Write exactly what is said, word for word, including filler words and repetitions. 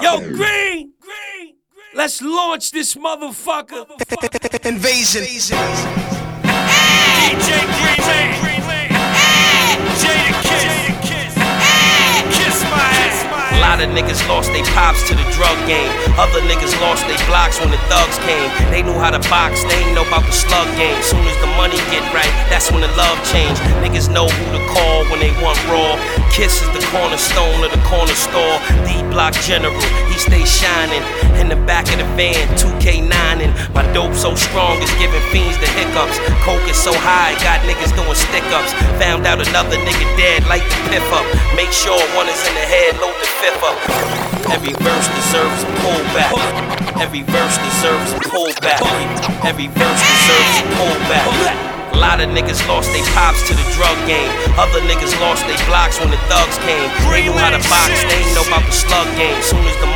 Yo, Green, Green, let's launch this motherfucker. Invasion. D J Green Lane, Jada Kiss, kiss my ass. A lot of niggas lost they pops to the drug game. Other niggas lost they blocks when the thugs came. They knew how to box, they ain't know about the slug game. Soon as the money get right, that's when the love change. Niggas know who to call when they want raw. Kiss is the cornerstone of the corner store. D-Block General, he stays shining. In the back of the van, two K nining. My dope so strong, it's giving fiends the hiccups. Coke is so high, got niggas doing stick-ups. Found out another nigga dead, light the piff up. Make sure one is in the head, load the fifth up. Every verse deserves a pullback. Every verse deserves a pullback. Every verse deserves a pullback. A lot of niggas lost they pops to the drug game. Other niggas lost they blocks when the thugs came. They knew how to box, they ain't know about the slug game. Soon as the